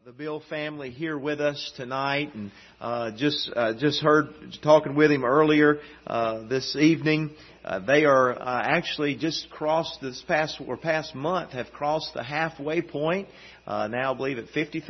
The Bill family here with us tonight, and just heard talking with him earlier this evening. They are actually just crossed this past month, have crossed the halfway point. Now I believe at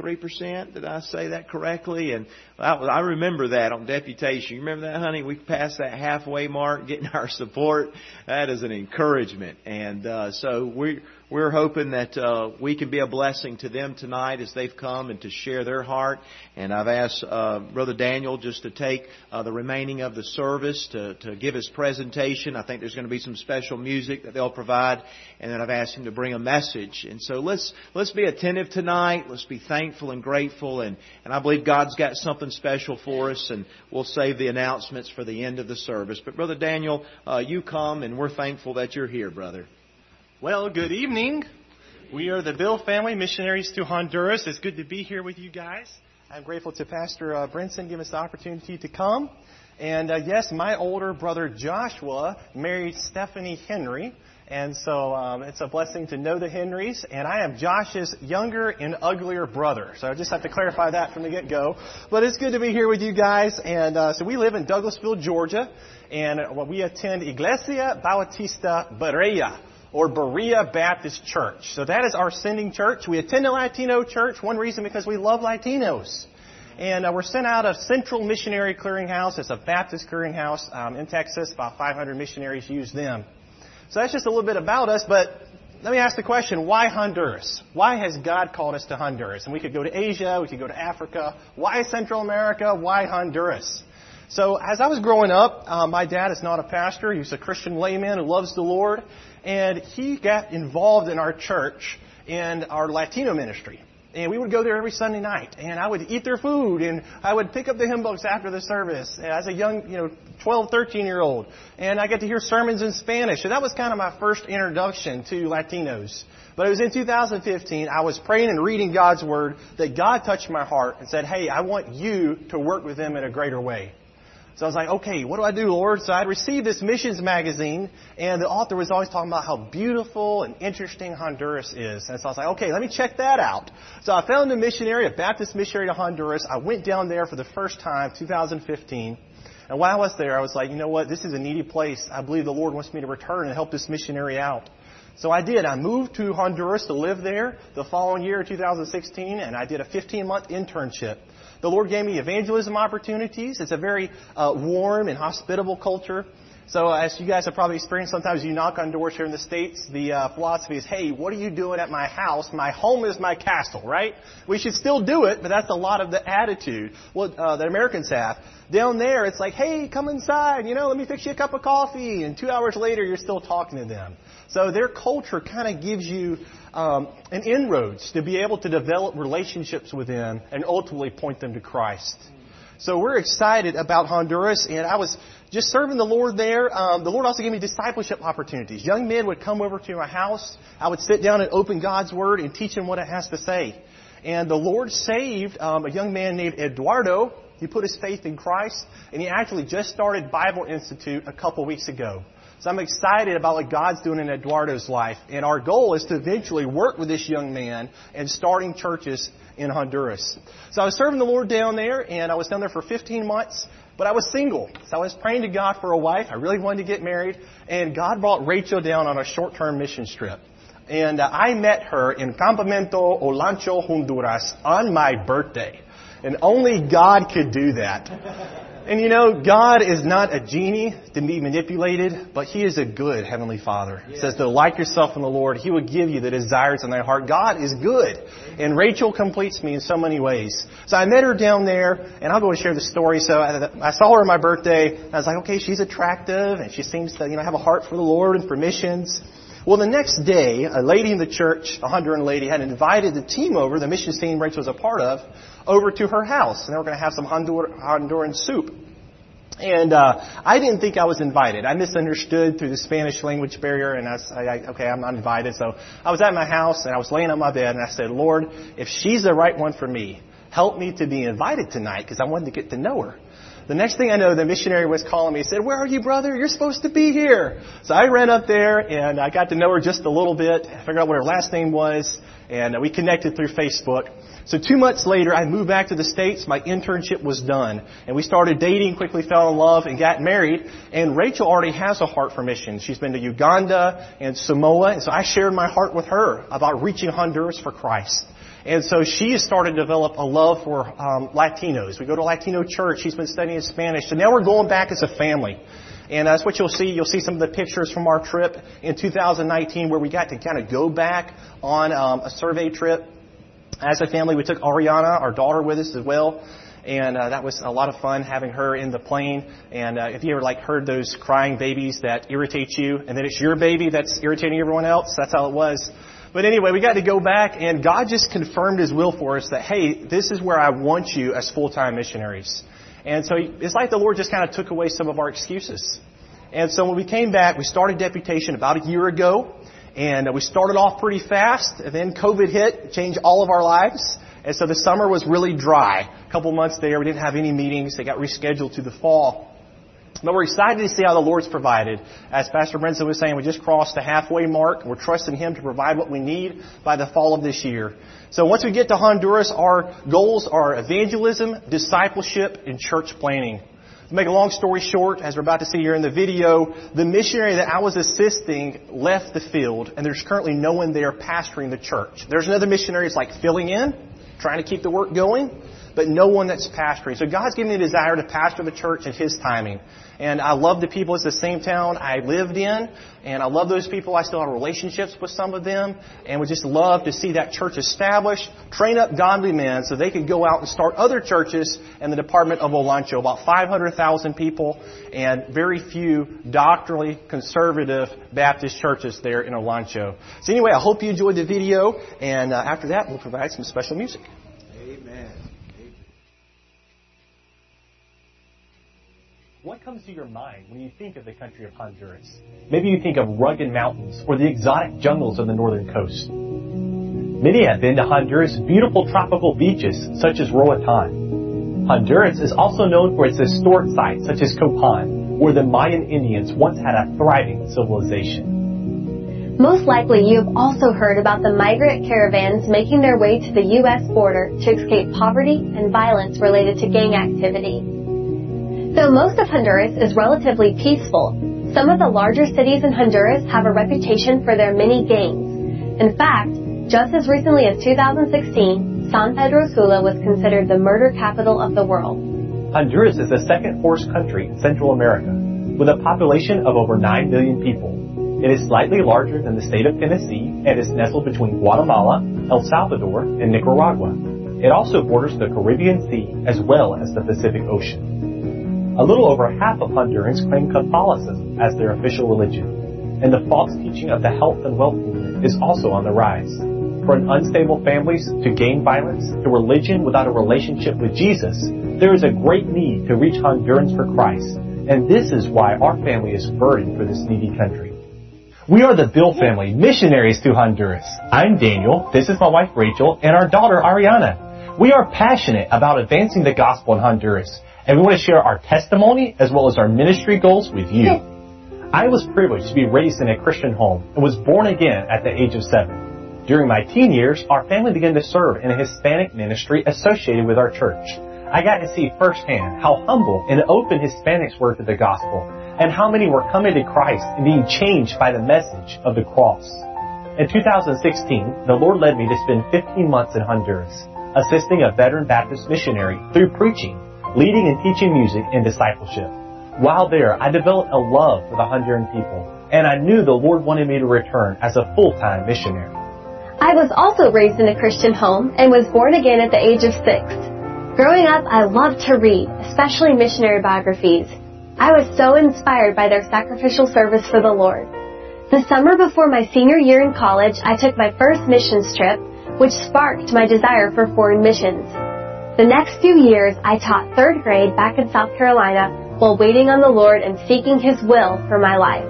53%. Did I say that correctly? And I remember that on deputation. You remember that, honey? We passed that halfway mark, getting our support. That is an encouragement, and so we're hoping that we can be a blessing to them tonight as they've come and to share their heart. And I've asked Brother Daniel just to take the remaining of the service to give his presentation. I think there's going to be some special music that they'll provide, and then I've asked him to bring a message. And so let's be attentive tonight. Let's be thankful and grateful, and I believe God's got something special for us, and we'll save the announcements for the end of the service. But Brother Daniel, you come, and we're thankful that you're here, brother. Well, good evening. We are the Bill family, missionaries to Honduras. It's good to be here with you guys. I'm grateful to Pastor Brinson giving us the opportunity to come. And yes, my older brother Joshua married Stephanie Henry. And so it's a blessing to know the Henrys. And I am Josh's younger and uglier brother. So I just have to clarify that from the get-go. But it's good to be here with you guys. And so we live in Douglasville, Georgia. And we attend Iglesia Bautista Berea, or Berea Baptist Church. So that is our sending church. We attend a Latino church. One reason, because we love Latinos. And we're sent out of Central Missionary Clearinghouse. It's a Baptist clearinghouse in Texas. About 500 missionaries use them. So that's just a little bit about us. But let me ask the question, why Honduras? Why has God called us to Honduras? And we could go to Asia. We could go to Africa. Why Central America? Why Honduras? So as I was growing up, my dad is not a pastor. He's a Christian layman who loves the Lord. And he got involved in our church in our Latino ministry. And we would go there every Sunday night. And I would eat their food. And I would pick up the hymn books after the service as a young, 12, 13-year-old. And I got to hear sermons in Spanish. So that was kind of my first introduction to Latinos. But it was in 2015, I was praying and reading God's Word, that God touched my heart and said, hey, I want you to work with them in a greater way. So I was like, okay, what do I do, Lord? So I'd received this missions magazine, and the author was always talking about how beautiful and interesting Honduras is. And so I was like, okay, let me check that out. So I found a missionary, a Baptist missionary to Honduras. I went down there for the first time, 2015. And while I was there, I was like, you know what? This is a needy place. I believe the Lord wants me to return and help this missionary out. So I did. I moved to Honduras to live there the following year, 2016, and I did a 15-month internship. The Lord gave me evangelism opportunities. It's a very warm and hospitable culture. So as you guys have probably experienced, sometimes you knock on doors here in the States. The philosophy is, hey, what are you doing at my house? My home is my castle, right? We should still do it, but that's a lot of the attitude that Americans have. Down there, it's like, hey, come inside. Let me fix you a cup of coffee. And 2 hours later, you're still talking to them. So their culture kind of gives you an inroads to be able to develop relationships with them and ultimately point them to Christ. So we're excited about Honduras, and I was just serving the Lord there. The Lord also gave me discipleship opportunities. Young men would come over to my house. I would sit down and open God's Word and teach them what it has to say. And the Lord saved a young man named Eduardo. He put his faith in Christ, and he actually just started Bible Institute a couple weeks ago. So I'm excited about what God's doing in Eduardo's life. And our goal is to eventually work with this young man and starting churches in Honduras. So I was serving the Lord down there, and I was down there for 15 months. But I was single. So I was praying to God for a wife. I really wanted to get married. And God brought Rachel down on a short-term mission trip. And I met her in Campamento Olancho, Honduras on my birthday. And only God could do that. And God is not a genie to be manipulated, but He is a good Heavenly Father. It says, delight yourself in the Lord. He will give you the desires in thy heart. God is good. And Rachel completes me in so many ways. So I met her down there, and I'll go and share the story. So I saw her on my birthday, and I was like, okay, she's attractive, and she seems to, have a heart for the Lord and for missions. Well, the next day, a lady in the church, a Honduran lady, had invited the team over, the missions team Rachel was a part of, over to her house. And they were going to have some Honduran soup. And I didn't think I was invited. I misunderstood through the Spanish language barrier, and okay, I'm not invited. So I was at my house, and I was laying on my bed, and I said, Lord, if she's the right one for me, help me to be invited tonight because I wanted to get to know her. The next thing I know, the missionary was calling me and said, "Where are you, brother? You're supposed to be here." So I ran up there and I got to know her just a little bit, figured out what her last name was, and we connected through Facebook. So 2 months later, I moved back to the States. My internship was done. And we started dating, quickly fell in love, and got married. And Rachel already has a heart for missions. She's been to Uganda and Samoa. And so I shared my heart with her about reaching Honduras for Christ. And so she has started to develop a love for Latinos. We go to Latino church. She's been studying Spanish. So now we're going back as a family. And that's what you'll see. You'll see some of the pictures from our trip in 2019 where we got to kind of go back on a survey trip. As a family, we took Ariana, our daughter, with us as well. And that was a lot of fun having her in the plane. And if you ever heard those crying babies that irritate you, and then it's your baby that's irritating everyone else, that's how it was. But anyway, we got to go back, and God just confirmed His will for us that, hey, this is where I want you as full-time missionaries. And so it's like the Lord just kind of took away some of our excuses. And so when we came back, we started deputation about a year ago. And we started off pretty fast, and then COVID hit, changed all of our lives. And so the summer was really dry. A couple months there, we didn't have any meetings. They got rescheduled to the fall. But we're excited to see how the Lord's provided. As Pastor Brenson was saying, we just crossed the halfway mark. We're trusting Him to provide what we need by the fall of this year. So once we get to Honduras, our goals are evangelism, discipleship, and church planning. To make a long story short, as we're about to see here in the video, the missionary that I was assisting left the field, and there's currently no one there pastoring the church. There's another missionary that's filling in, trying to keep the work going, but no one that's pastoring. So God's given me a desire to pastor the church in His timing. And I love the people. It's the same town I lived in, and I love those people. I still have relationships with some of them, and would just love to see that church established, train up godly men so they could go out and start other churches in the department of Olancho. About 500,000 people and very few doctrinally conservative Baptist churches there in Olancho. So anyway, I hope you enjoyed the video, and after that, we'll provide some special music. Amen. What comes to your mind when you think of the country of Honduras? Maybe you think of rugged mountains or the exotic jungles of the northern coast. Many have been to Honduras' beautiful tropical beaches, such as Roatan. Honduras is also known for its historic sites, such as Copan, where the Mayan Indians once had a thriving civilization. Most likely you have also heard about the migrant caravans making their way to the U.S. border to escape poverty and violence related to gang activity. Though most of Honduras is relatively peaceful, some of the larger cities in Honduras have a reputation for their many gangs. In fact, just as recently as 2016, San Pedro Sula was considered the murder capital of the world. Honduras is the second poorest country in Central America, with a population of over 9 million people. It is slightly larger than the state of Tennessee and is nestled between Guatemala, El Salvador, and Nicaragua. It also borders the Caribbean Sea as well as the Pacific Ocean. A little over half of Hondurans claim Catholicism as their official religion, and the false teaching of the health and wealth movement is also on the rise. From unstable families to gang violence to religion without a relationship with Jesus, there is a great need to reach Hondurans for Christ, and this is why our family is burdened for this needy country. We are the Bill family, missionaries to Honduras. I'm Daniel, this is my wife Rachel, and our daughter Ariana. We are passionate about advancing the gospel in Honduras, and we want to share our testimony as well as our ministry goals with you. I was privileged to be raised in a Christian home and was born again at the age of 7. During my teen years, our family began to serve in a Hispanic ministry associated with our church. I got to see firsthand how humble and open Hispanics were to the gospel, and how many were coming to Christ and being changed by the message of the cross. In 2016, the Lord led me to spend 15 months in Honduras, assisting a veteran Baptist missionary through preaching, leading and teaching music and discipleship. While there, I developed a love for the Honduran people, and I knew the Lord wanted me to return as a full-time missionary. I was also raised in a Christian home and was born again at the age of 6. Growing up, I loved to read, especially missionary biographies. I was so inspired by their sacrificial service for the Lord. The summer before my senior year in college, I took my first missions trip, which sparked my desire for foreign missions. The next few years, I taught 3rd grade back in South Carolina while waiting on the Lord and seeking His will for my life.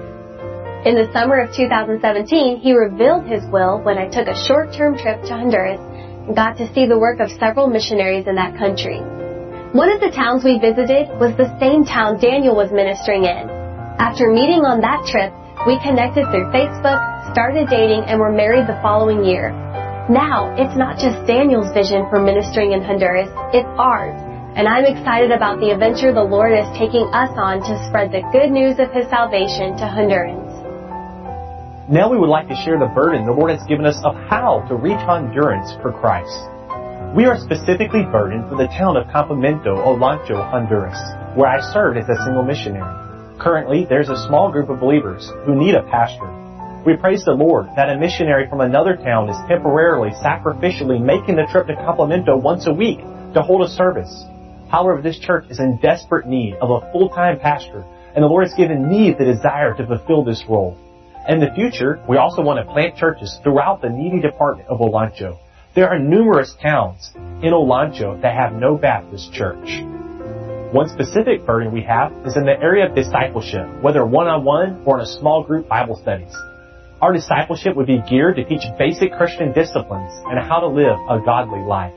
In the summer of 2017, He revealed His will when I took a short-term trip to Honduras and got to see the work of several missionaries in that country. One of the towns we visited was the same town Daniel was ministering in. After meeting on that trip, we connected through Facebook, started dating, and were married the following year. Now, it's not just Daniel's vision for ministering in Honduras, it's ours. And I'm excited about the adventure the Lord is taking us on to spread the good news of His salvation to Hondurans. Now we would like to share the burden the Lord has given us of how to reach Hondurans for Christ. We are specifically burdened for the town of Campamento Olancho, Honduras, where I served as a single missionary. Currently, there's a small group of believers who need a pastor. We praise the Lord that a missionary from another town is temporarily, sacrificially making the trip to Campamento once a week to hold a service. However, this church is in desperate need of a full-time pastor, and the Lord has given me the desire to fulfill this role. In the future, we also want to plant churches throughout the needy department of Olancho. There are numerous towns in Olancho that have no Baptist church. One specific burden we have is in the area of discipleship, whether one-on-one or in a small group Bible studies. Our discipleship would be geared to teach basic Christian disciplines and how to live a godly life.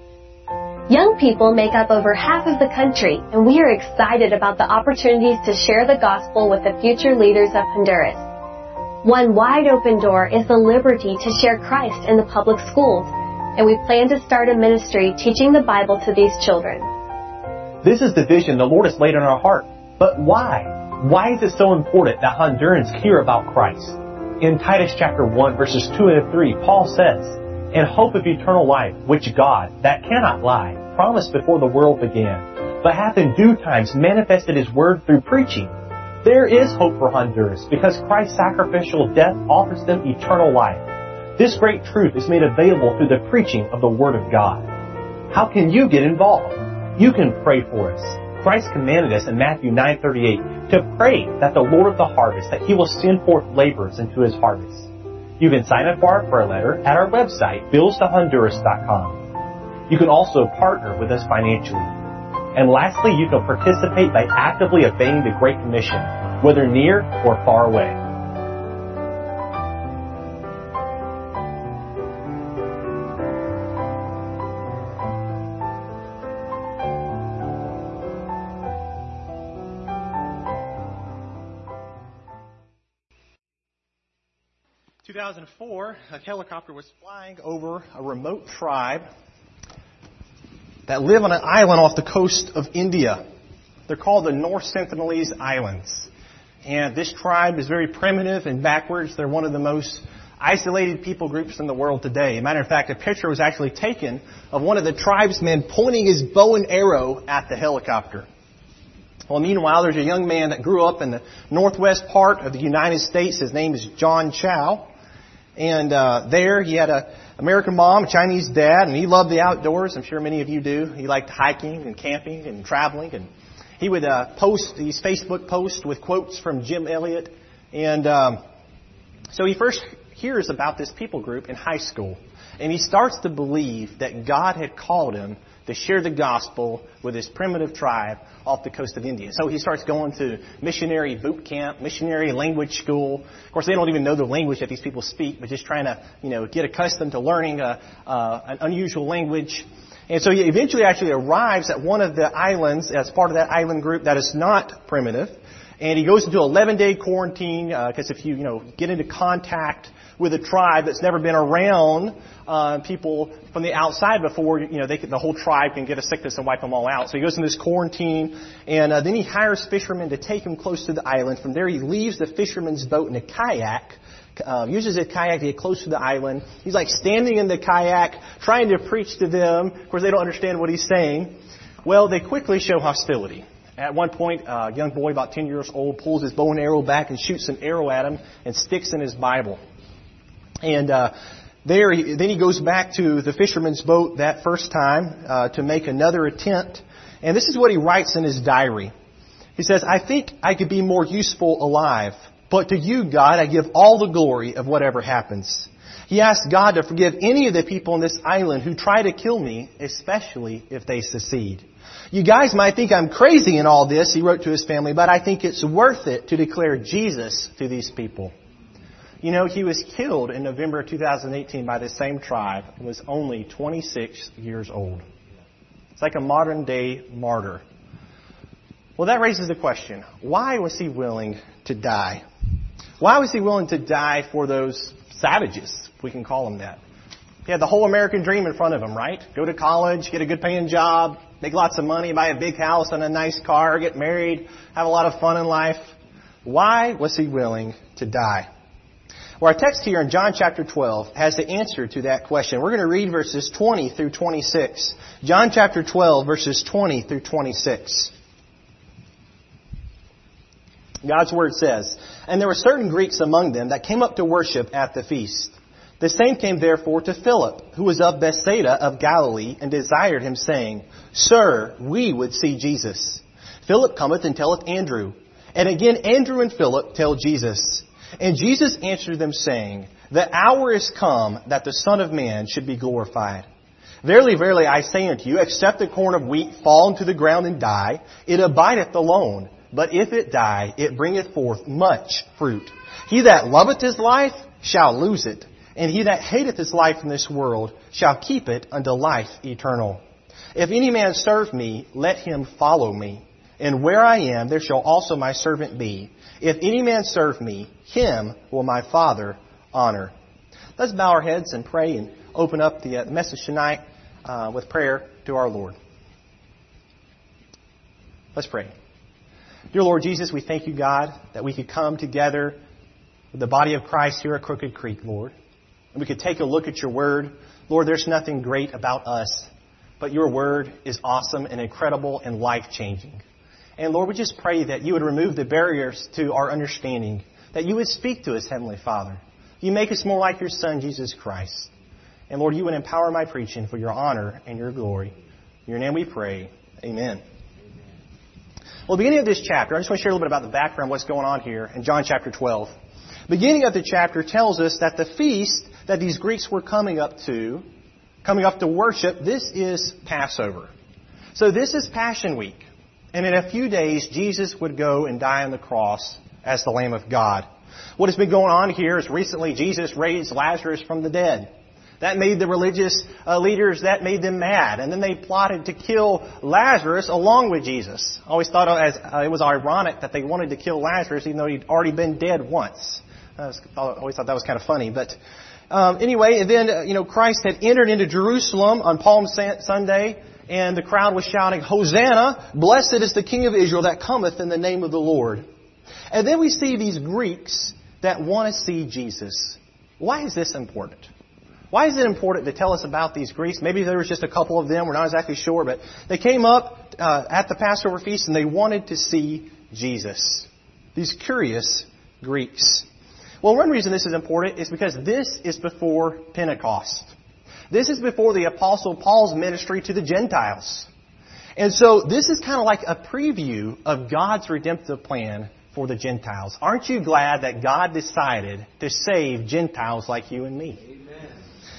Young people make up over half of the country, and we are excited about the opportunities to share the gospel with the future leaders of Honduras. One wide open door is the liberty to share Christ in the public schools, and we plan to start a ministry teaching the Bible to these children. This is the vision the Lord has laid on our heart. But why? Why is it so important that Hondurans hear about Christ? In Titus chapter 1, verses 2 and 3, Paul says, "In hope of eternal life, which God, that cannot lie, promised before the world began, but hath in due times manifested His word through preaching." There is hope for Honduras because Christ's sacrificial death offers them eternal life. This great truth is made available through the preaching of the Word of God. How can you get involved? You can pray for us. Christ commanded us in Matthew 9:38 to pray that the Lord of the harvest, that He will send forth laborers into His harvest. You can sign up for our prayer letter at our website, billstohonduras.com. You can also partner with us financially. And lastly, you can participate by actively obeying the Great Commission, whether near or far away. In 2004, a helicopter was flying over a remote tribe that live on an island off the coast of India. They're called the North Sentinelese Islands. And this tribe is very primitive and backwards. They're one of the most isolated people groups in the world today. As a matter of fact, a picture was actually taken of one of the tribesmen pointing his bow and arrow at the helicopter. Well, meanwhile, there's a young man that grew up in the northwest part of the United States. His name is John Chow. And there he had an American mom, a Chinese dad, and he loved the outdoors. I'm sure many of you do. He liked hiking and camping and traveling. And he would post these Facebook posts with quotes from Jim Elliot. And so he first hears about this people group in high school. And he starts to believe that God had called him to share the gospel with his primitive tribe off the coast of India. So he starts going to missionary boot camp, missionary language school. Of course, they don't even know the language that these people speak, but just trying to, get accustomed to learning an unusual language. And so he eventually actually arrives at one of the islands as part of that island group that is not primitive. And he goes into an 11-day quarantine because if you get into contact with a tribe that's never been around people from the outside before, the whole tribe can get a sickness and wipe them all out. So he goes in this quarantine, and then he hires fishermen to take him close to the island. From there, he leaves the fisherman's boat in a kayak, uses a kayak to get close to the island. He's like standing in the kayak, trying to preach to them. Of course, they don't understand what he's saying. Well, they quickly show hostility. At one point, a young boy about 10 years old pulls his bow and arrow back and shoots an arrow at him and sticks in his Bible. And then he goes back to the fisherman's boat that first time to make another attempt. And this is what he writes in his diary. He says, "I think I could be more useful alive, but to you, God, I give all the glory of whatever happens." He asked God to forgive any of the people on this island who try to kill me, especially if they succeed. "You guys might think I'm crazy in all this," he wrote to his family, "but I think it's worth it to declare Jesus to these people." You know, he was killed in November of 2018 by the same tribe and was only 26 years old. It's like a modern-day martyr. Well, that raises the question, why was he willing to die? Why was he willing to die for those savages, if we can call them that? He had the whole American dream in front of him, right? Go to college, get a good paying job, make lots of money, buy a big house and a nice car, get married, have a lot of fun in life. Why was he willing to die? Well, our text here in John chapter 12 has the answer to that question. We're going to read verses 20 through 26. John chapter 12, verses 20 through 26. God's Word says, "And there were certain Greeks among them that came up to worship at the feast. The same came therefore to Philip, who was of Bethsaida of Galilee, and desired him, saying, Sir, we would see Jesus. Philip cometh and telleth Andrew. And again Andrew and Philip tell Jesus. And Jesus answered them, saying, The hour is come that the Son of Man should be glorified. Verily, verily, I say unto you, except the corn of wheat fall into the ground and die, it abideth alone. But if it die, it bringeth forth much fruit. He that loveth his life shall lose it, and he that hateth his life in this world shall keep it unto life eternal. If any man serve me, let him follow me. And where I am, there shall also my servant be. If any man serve me, him will my Father honor." Let's bow our heads and pray and open up the message tonight with prayer to our Lord. Let's pray. Dear Lord Jesus, we thank you, God, that we could come together with the body of Christ here at Crooked Creek, Lord. And we could take a look at your Word. Lord, there's nothing great about us, but your Word is awesome and incredible and life-changing. And Lord, we just pray that you would remove the barriers to our understanding, that you would speak to us, Heavenly Father. You make us more like your Son, Jesus Christ. And Lord, you would empower my preaching for your honor and your glory. In your name we pray. Amen. Well, beginning of this chapter, I just want to share a little bit about the background, what's going on here in John chapter 12. Beginning of the chapter tells us that the feast that these Greeks were coming up to worship, this is Passover. So this is Passion Week. And in a few days, Jesus would go and die on the cross as the Lamb of God. What has been going on here is recently Jesus raised Lazarus from the dead. That made the religious leaders, that made them mad. And then they plotted to kill Lazarus along with Jesus. I always thought it was ironic that they wanted to kill Lazarus even though he'd already been dead once. I always thought that was kind of funny. But anyway, and then Christ had entered into Jerusalem on Palm Sunday, and the crowd was shouting, Hosanna, blessed is the King of Israel that cometh in the name of the Lord. And then we see these Greeks that want to see Jesus. Why is this important? Why is it important to tell us about these Greeks? Maybe there was just a couple of them. We're not exactly sure. But they came up at the Passover feast and they wanted to see Jesus. These curious Greeks. Well, one reason this is important is because this is before Pentecost. This is before the Apostle Paul's ministry to the Gentiles. And so this is kind of like a preview of God's redemptive plan for the Gentiles. Aren't you glad that God decided to save Gentiles like you and me? Amen.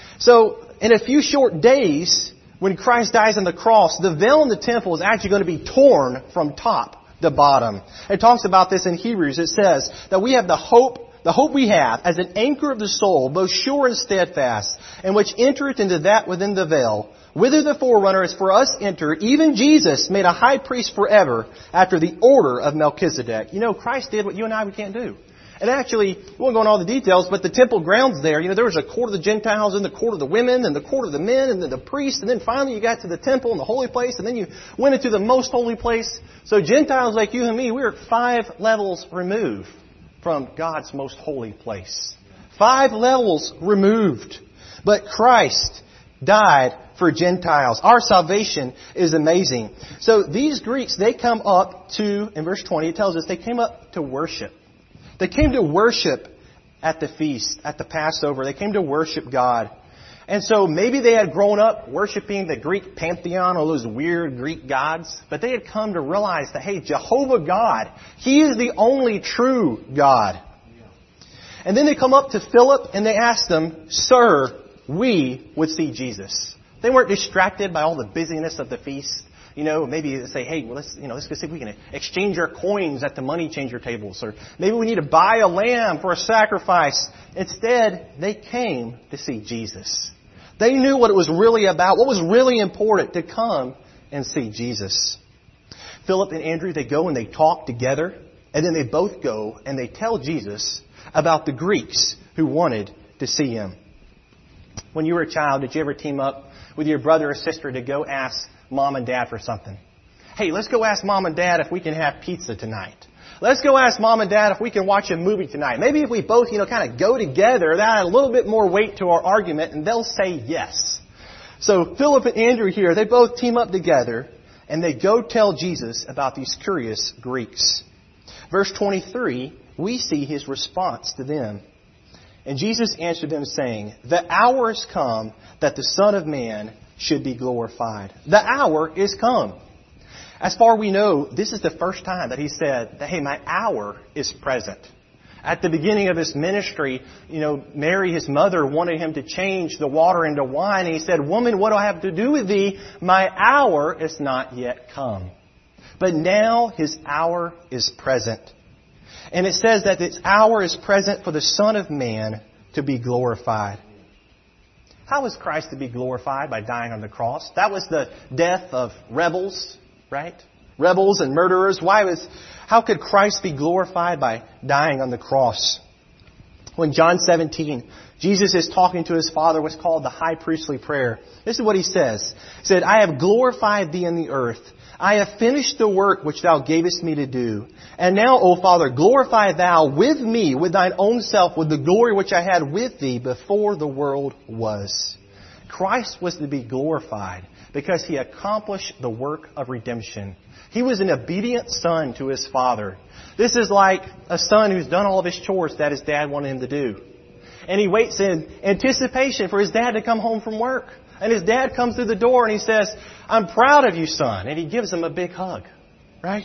So in a few short days, when Christ dies on the cross, the veil in the temple is actually going to be torn from top to bottom. It talks about this in Hebrews. It says that we have the hope we have as an anchor of the soul, both sure and steadfast, and which entereth into that within the veil, whither the forerunner is for us enter, even Jesus made a high priest forever after the order of Melchizedek. Christ did what you and I can't do. And actually, we won't go into all the details, but the temple grounds there, there was a court of the Gentiles and the court of the women and the court of the men and then the priests. And then finally you got to the temple and the holy place and then you went into the most holy place. So Gentiles like you and me, we're 5 levels removed from God's most holy place. 5 levels removed. But Christ died for Gentiles. Our salvation is amazing. So these Greeks, they come up to, in verse 20, it tells us they came up to worship. They came to worship at the feast, at the Passover. They came to worship God. And so maybe they had grown up worshiping the Greek pantheon, all those weird Greek gods. But they had come to realize that, hey, Jehovah God, He is the only true God. And then they come up to Philip and they ask them, Sir, we would see Jesus. They weren't distracted by all the busyness of the feast. Maybe they say, hey, well, let's go see if we can exchange our coins at the money changer tables. Or maybe we need to buy a lamb for a sacrifice. Instead, they came to see Jesus. They knew what it was really about, what was really important, to come and see Jesus. Philip and Andrew, they go and they talk together. And then they both go and they tell Jesus about the Greeks who wanted to see Him. When you were a child, did you ever team up with your brother or sister to go ask Mom and Dad for something? Hey, let's go ask Mom and Dad if we can have pizza tonight. Let's go ask Mom and Dad if we can watch a movie tonight. Maybe if we both, kind of go together, that add a little bit more weight to our argument, and they'll say yes. So Philip and Andrew here, they both team up together, and they go tell Jesus about these curious Greeks. Verse 23, we see His response to them. And Jesus answered them, saying, the hour is come that the Son of Man should be glorified. The hour is come. As far as we know, this is the first time that He said that, hey, my hour is present. At the beginning of His ministry, Mary, His mother, wanted Him to change the water into wine. And He said, woman, what do I have to do with thee? My hour is not yet come. But now His hour is present. And it says that this hour is present for the Son of Man to be glorified. How was Christ to be glorified? By dying on the cross. That was the death of rebels, right? Rebels and murderers. How could Christ be glorified? By dying on the cross. When John 17, Jesus is talking to His Father, what's called the high priestly prayer. This is what He says. He said, I have glorified Thee in the earth. I have finished the work which Thou gavest me to do. And now, O Father, glorify Thou with me, with Thine own self, with the glory which I had with Thee before the world was. Christ was to be glorified because He accomplished the work of redemption. He was an obedient son to His Father. This is like a son who's done all of his chores that his dad wanted him to do. And he waits in anticipation for his dad to come home from work. And his dad comes through the door and he says, I'm proud of you, son. And he gives him a big hug. Right?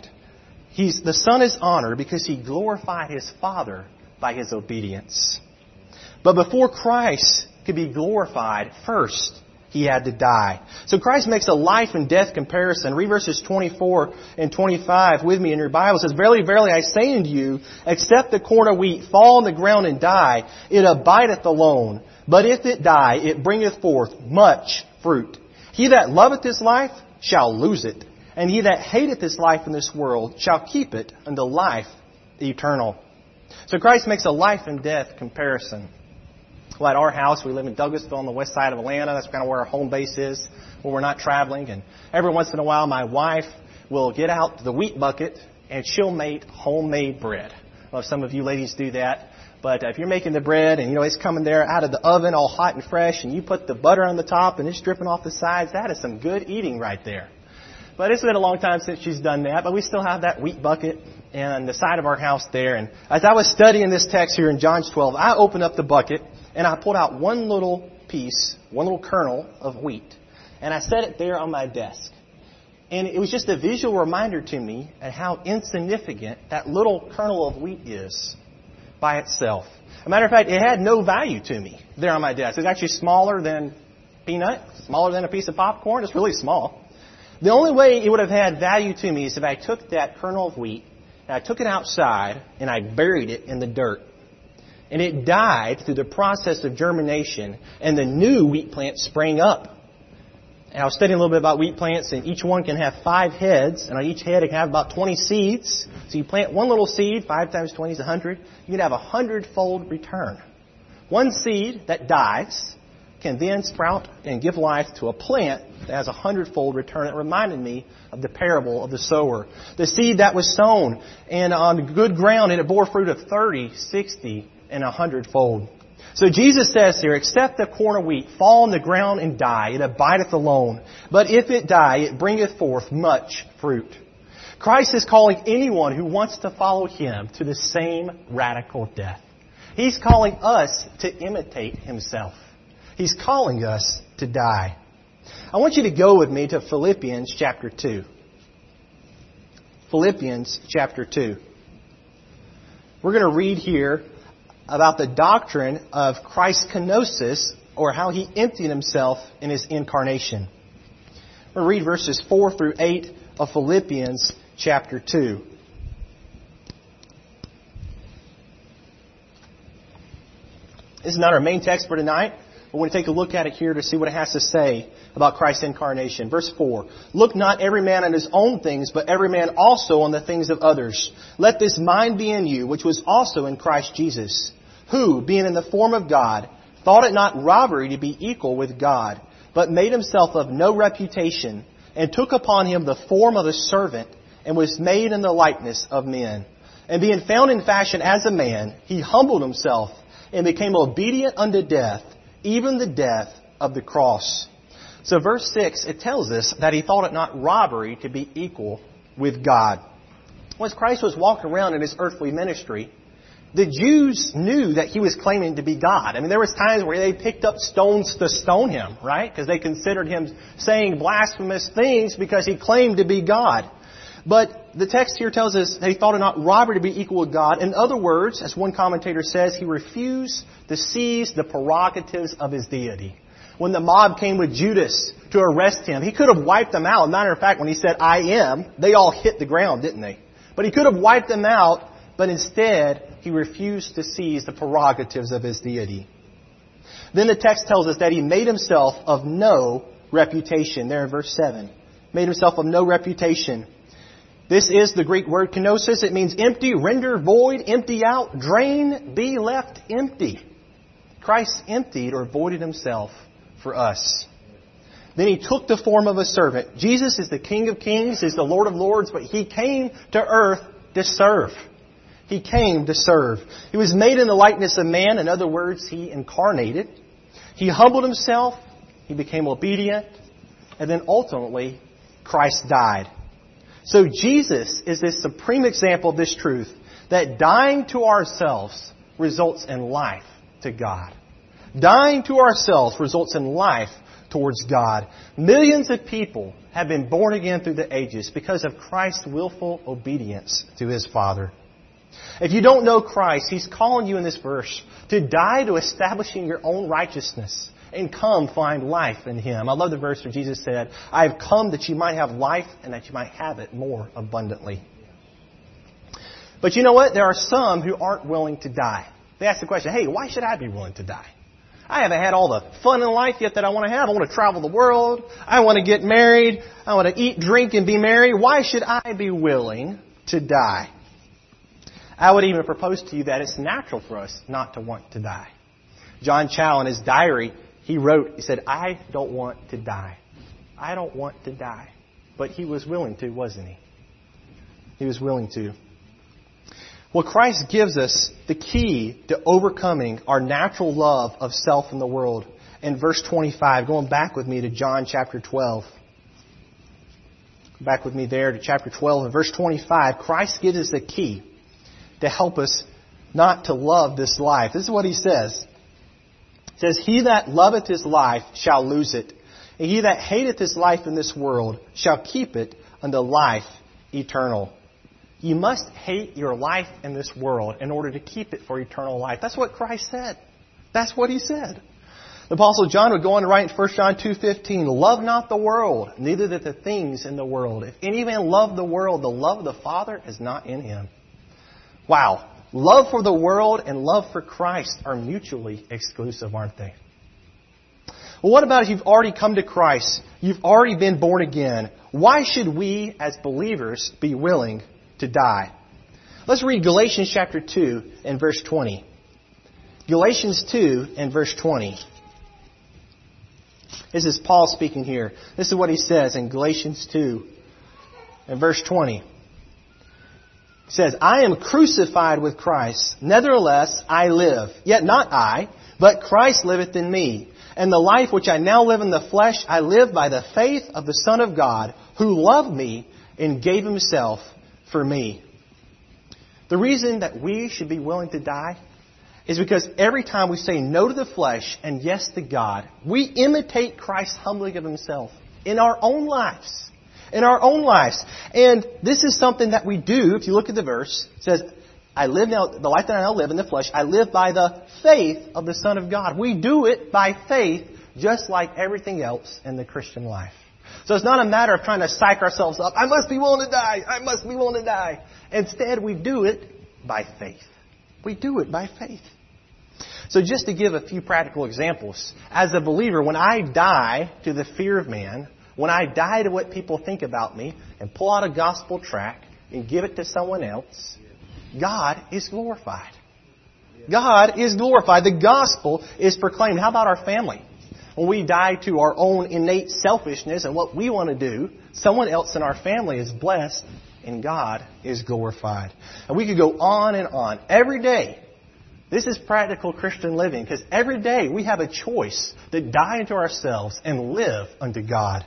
The son is honored because he glorified his father by his obedience. But before Christ could be glorified, first He had to die. So Christ makes a life and death comparison. Read verses 24 and 25 with me in your Bible. It says, verily, verily, I say unto you, except the corn of wheat fall on the ground and die, it abideth alone. But if it die, it bringeth forth much fruit. He that loveth this life shall lose it. And he that hateth this life in this world shall keep it unto life eternal. So Christ makes a life and death comparison. Well, at our house, we live in Douglasville on the west side of Atlanta. That's kind of where our home base is, where we're not traveling. And every once in a while, my wife will get out the wheat bucket and she'll make homemade bread. Well, some of you ladies do that. But if you're making the bread and, it's coming there out of the oven all hot and fresh and you put the butter on the top and it's dripping off the sides, that is some good eating right there. But it's been a long time since she's done that. But we still have that wheat bucket and the side of our house there. And as I was studying this text here in John 12, I opened up the bucket and I pulled out one little piece, one little kernel of wheat. And I set it there on my desk. And it was just a visual reminder to me at how insignificant that little kernel of wheat is by itself. As a matter of fact, it had no value to me there on my desk. It's actually smaller than peanut, smaller than a piece of popcorn. It's really small. The only way it would have had value to me is if I took that kernel of wheat and I took it outside and I buried it in the dirt. And it died through the process of germination and the new wheat plant sprang up. And I was studying a little bit about wheat plants, and each one can have 5 heads, and on each head it can have about 20 seeds. So you plant one little seed, 5 times 20 is 100. You can have a 100-fold return. One seed that dies can then sprout and give life to a plant that has a 100-fold return. It reminded me of the parable of the sower. The seed that was sown and on good ground, and it bore fruit of 30, 60, and 100-fold. So Jesus says here, except the corn of wheat fall on the ground and die, it abideth alone. But if it die, it bringeth forth much fruit. Christ is calling anyone who wants to follow Him to the same radical death. He's calling us to imitate Himself. He's calling us to die. I want you to go with me to Philippians chapter 2. Philippians chapter 2. We're going to read here about the doctrine of Christ's kenosis or how He emptied Himself in His incarnation. We'll read verses 4 through 8 of Philippians chapter 2. This is not our main text for tonight. But we're going to take a look at it here to see what it has to say about Christ's incarnation. Verse 4. Look not every man on his own things, but every man also on the things of others. Let this mind be in you, which was also in Christ Jesus, who, being in the form of God, thought it not robbery to be equal with God, but made Himself of no reputation, and took upon Him the form of a servant, and was made in the likeness of men. And being found in fashion as a man, He humbled Himself, and became obedient unto death, even the death of the cross. So verse 6, it tells us that He thought it not robbery to be equal with God. When Christ was walking around in His earthly ministry, the Jews knew that He was claiming to be God. I mean, there was times where they picked up stones to stone Him, right? Because they considered Him saying blasphemous things because He claimed to be God. But the text here tells us that He thought it not robbery to be equal with God. In other words, as one commentator says, He refused to seize the prerogatives of His deity. When the mob came with Judas to arrest Him, He could have wiped them out. As a matter of fact, when He said, I am, they all hit the ground, didn't they? But He could have wiped them out, but instead, He refused to seize the prerogatives of His deity. Then the text tells us that He made Himself of no reputation. There in verse 7. Made Himself of no reputation. This is the Greek word kenosis. It means empty, render void, empty out, drain, be left empty. Christ emptied or voided Himself for us. Then He took the form of a servant. Jesus is the King of Kings, is the Lord of Lords, but He came to earth to serve. He came to serve. He was made in the likeness of man. In other words, He incarnated. He humbled Himself. He became obedient. And then ultimately, Christ died. So Jesus is this supreme example of this truth, that dying to ourselves results in life to God. Dying to ourselves results in life towards God. Millions of people have been born again through the ages because of Christ's willful obedience to His Father. If you don't know Christ, He's calling you in this verse to die to establishing your own righteousness and come find life in Him. I love the verse where Jesus said, I have come that you might have life and that you might have it more abundantly. But you know what? There are some who aren't willing to die. They ask the question, hey, why should I be willing to die? I haven't had all the fun in life yet that I want to have. I want to travel the world. I want to get married. I want to eat, drink, and be merry. Why should I be willing to die? I would even propose to you that it's natural for us not to want to die. John Chow, in his diary, he said, I don't want to die. I don't want to die. But he was willing to, wasn't he? He was willing to. Well, Christ gives us the key to overcoming our natural love of self and the world. In verse 25, going back with me to John chapter 12. Back with me there to chapter 12 and verse 25. Christ gives us the key to help us not to love this life. This is what He says. It says, He that loveth his life shall lose it, and he that hateth his life in this world shall keep it unto life eternal. You must hate your life in this world in order to keep it for eternal life. That's what Christ said. That's what He said. The Apostle John would go on to write in 1 John 2:15, love not the world, neither the things in the world. If any man love the world, the love of the Father is not in him. Wow. Love for the world and love for Christ are mutually exclusive, aren't they? Well, what about if you've already come to Christ? You've already been born again. Why should we, as believers, be willing to die? Let's read Galatians chapter 2 and verse 20. Galatians 2 and verse 20. This is Paul speaking here. This is what he says in Galatians 2 and verse 20. He says, I am crucified with Christ. Nevertheless, I live. Yet not I, but Christ liveth in me. And the life which I now live in the flesh, I live by the faith of the Son of God, who loved me and gave Himself for me. The reason that we should be willing to die is because every time we say no to the flesh and yes to God, we imitate Christ's humbling of Himself in our own lives. In our own lives. And this is something that we do. If you look at the verse, it says, I live now, the life that I now live in the flesh, I live by the faith of the Son of God. We do it by faith, just like everything else in the Christian life. So it's not a matter of trying to psych ourselves up. I must be willing to die. I must be willing to die. Instead, we do it by faith. We do it by faith. So just to give a few practical examples, as a believer, when I die to the fear of man, when I die to what people think about me and pull out a gospel tract and give it to someone else, God is glorified. God is glorified. The gospel is proclaimed. How about our family? When we die to our own innate selfishness and what we want to do, someone else in our family is blessed and God is glorified. And we could go on and on. Every day, this is practical Christian living, because every day we have a choice to die into ourselves and live unto God.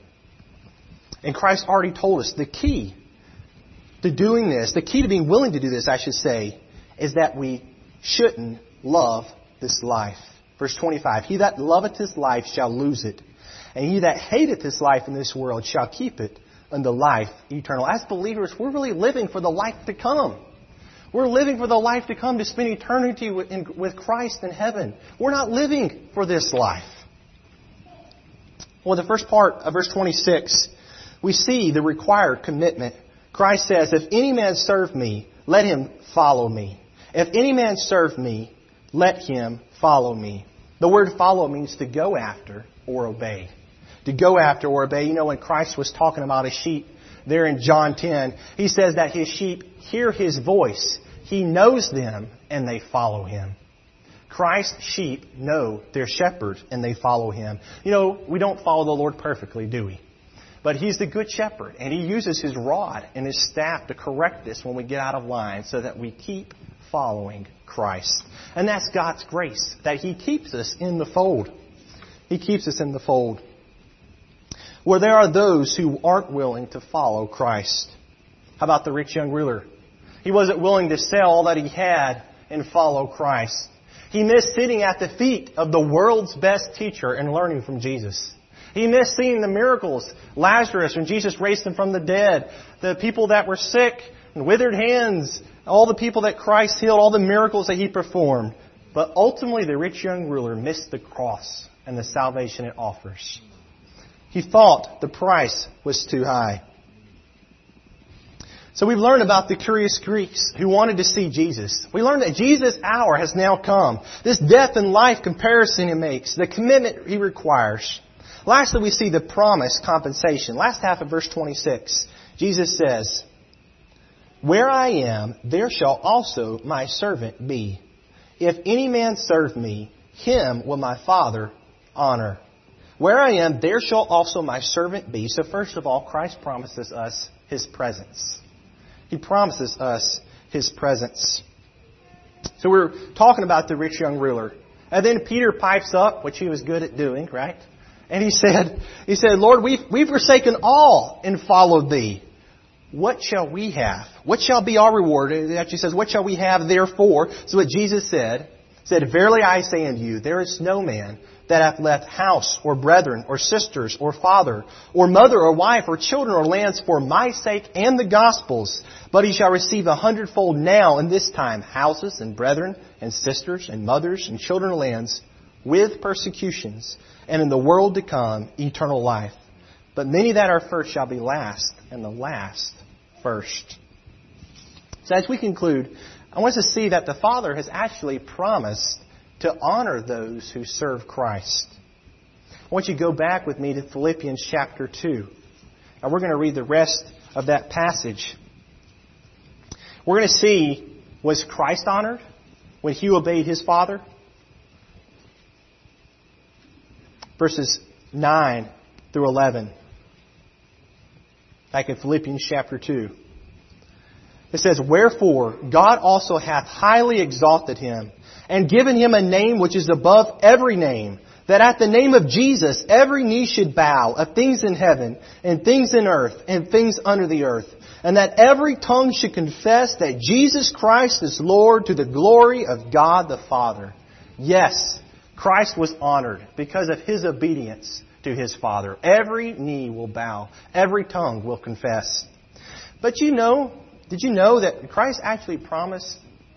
And Christ already told us the key to doing this, the key to being willing to do this, I should say, is that we shouldn't love this life. Verse 25, he that loveth his life shall lose it, and he that hateth his life in this world shall keep it unto life eternal. As believers, we're really living for the life to come. We're living for the life to come, to spend eternity with Christ in heaven. We're not living for this life. Well, the first part of verse 26, we see the required commitment. Christ says, if any man serve me, let him follow me. If any man serve me, let him follow me. The word follow means to go after or obey. To go after or obey. You know, when Christ was talking about his sheep there in John 10, he says that his sheep hear his voice. He knows them and they follow him. Christ's sheep know their shepherd and they follow him. You know, we don't follow the Lord perfectly, do we? But he's the good shepherd, and he uses his rod and his staff to correct us when we get out of line so that we keep following Christ. And that's God's grace, that he keeps us in the fold. He keeps us in the fold. Where there are those who aren't willing to follow Christ. How about the rich young ruler? He wasn't willing to sell all that he had and follow Christ. He missed sitting at the feet of the world's best teacher and learning from Jesus. He missed seeing the miracles. Lazarus, when Jesus raised him from the dead. The people that were sick and withered hands. All the people that Christ healed. All the miracles that he performed. But ultimately the rich young ruler missed the cross and the salvation it offers. He thought the price was too high. So we've learned about the curious Greeks who wanted to see Jesus. We learned that Jesus' hour has now come. This death and life comparison he makes. The commitment he requires. Lastly, we see the promised compensation. Last half of verse 26. Jesus says, where I am, there shall also my servant be. If any man serve me, him will my Father honor. Where I am, there shall also my servant be. So first of all, Christ promises us his presence. He promises us his presence. So we're talking about the rich young ruler. And then Peter pipes up, which he was good at doing, right? And he said, Lord, we've forsaken all and followed thee. What shall we have? What shall be our reward? It actually says, what shall we have therefore? So what Jesus said, verily I say unto you, there is no man that hath left house or brethren or sisters or father or mother or wife or children or lands for my sake and the gospel's, but he shall receive 100-fold now in this time houses and brethren and sisters and mothers and children and lands with persecutions, and in the world to come eternal life. But many that are first shall be last, and the last first. So as we conclude, I want us to see that the Father has actually promised to honor those who serve Christ. I want you to go back with me to Philippians chapter 2. And we're going to read the rest of that passage. We're going to see, was Christ honored when he obeyed his Father? Verses 9 through 11. Back in Philippians chapter 2. It says, wherefore God also hath highly exalted him, and given him a name which is above every name, that at the name of Jesus every knee should bow, of things in heaven, and things in earth, and things under the earth, and that every tongue should confess that Jesus Christ is Lord, to the glory of God the Father. Yes, Christ was honored because of his obedience to his Father. Every knee will bow. Every tongue will confess. But did you know that Christ actually promised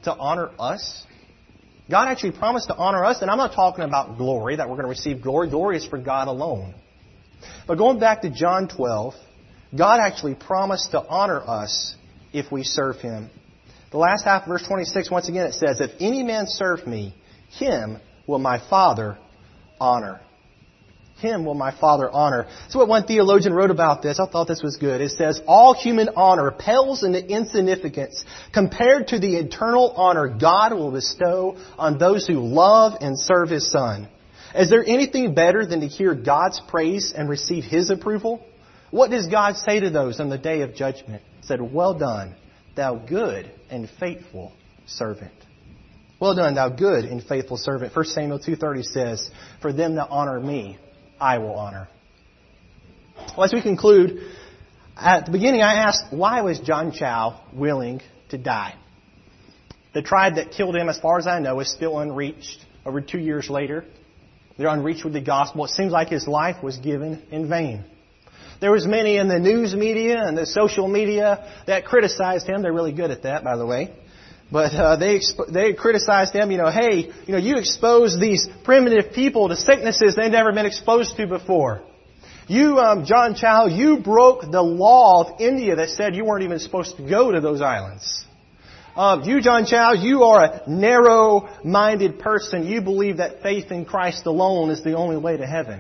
to honor us? God actually promised to honor us, and I'm not talking about glory, that we're going to receive glory. Glory is for God alone. But going back to John 12, God actually promised to honor us if we serve Him. The last half of verse 26, once again, it says, "If any man serve me, him will my Father honor." Him will my Father honor. That's what one theologian wrote about this. I thought this was good. It says, "All human honor pales into insignificance compared to the eternal honor God will bestow on those who love and serve His Son." Is there anything better than to hear God's praise and receive His approval? What does God say to those on the day of judgment? He said, "Well done, thou good and faithful servant." Well done, thou good and faithful servant. 1 Samuel 2:30 says, "For them that honor me, I will honor." Well, as we conclude, at the beginning I asked, why was John Chau willing to die? The tribe that killed him, as far as I know, is still unreached over 2 years later. They're unreached with the gospel. It seems like his life was given in vain. There was many in the news media and the social media that criticized him. They're really good at that, by the way. But they criticized him, hey, you exposed these primitive people to sicknesses they've never been exposed to before. You, John Chau, you broke the law of India that said you weren't even supposed to go to those islands. You, John Chau, you are a narrow-minded person. You believe that faith in Christ alone is the only way to heaven.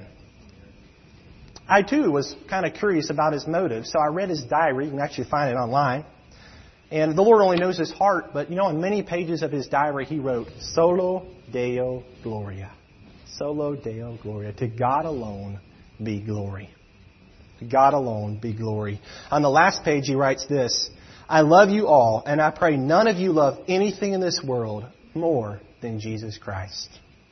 I, too, was kind of curious about his motive, so I read his diary. You can actually find it online. And the Lord only knows his heart, but on many pages of his diary he wrote, "Solo Deo Gloria." Solo Deo Gloria. To God alone be glory. To God alone be glory. On the last page he writes this, "I love you all, and I pray none of you love anything in this world more than Jesus Christ."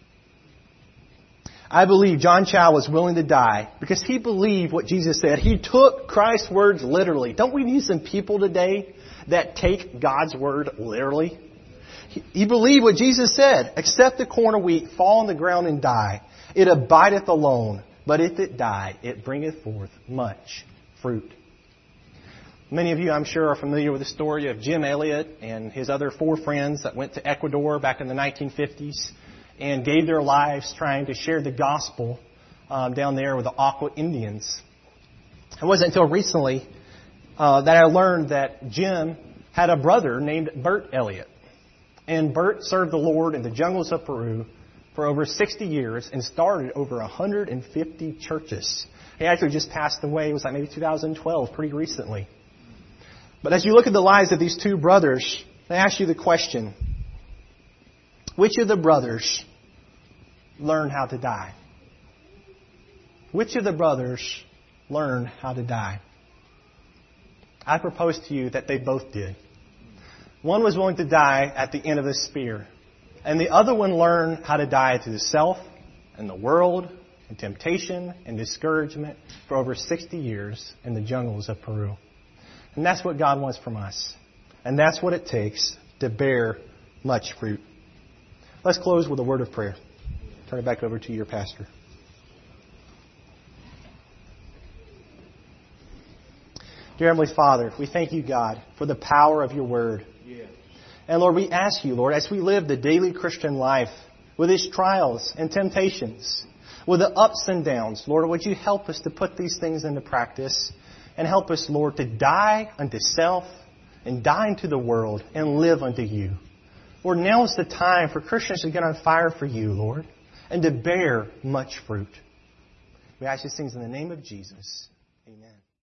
I believe John Chau was willing to die because he believed what Jesus said. He took Christ's words literally. Don't we need some people today that take God's word literally? He believed what Jesus said. "Except the corn of wheat fall on the ground and die. It abideth alone. But if it die, it bringeth forth much fruit." Many of you, I'm sure, are familiar with the story of Jim Elliot and his other 4 friends that went to Ecuador back in the 1950s and gave their lives trying to share the gospel down there with the Aqua Indians. It wasn't until recently that I learned that Jim had a brother named Bert Elliott. And Bert served the Lord in the jungles of Peru for over 60 years and started over 150 churches. He actually just passed away. It was like maybe 2012, pretty recently. But as you look at the lives of these 2 brothers, I ask you the question, which of the brothers learned how to die? Which of the brothers learned how to die? I propose to you that they both did. One was willing to die at the end of a spear, and the other one learned how to die to the self and the world and temptation and discouragement for over 60 years in the jungles of Peru. And that's what God wants from us. And that's what it takes to bear much fruit. Let's close with a word of prayer. Turn it back over to your pastor. Dear Heavenly Father, we thank you, God, for the power of your word. Yeah. And Lord, we ask you, Lord, as we live the daily Christian life with its trials and temptations, with the ups and downs, Lord, would you help us to put these things into practice and help us, Lord, to die unto self and die unto the world and live unto you. Lord, now is the time for Christians to get on fire for you, Lord, and to bear much fruit. We ask these things in the name of Jesus. Amen.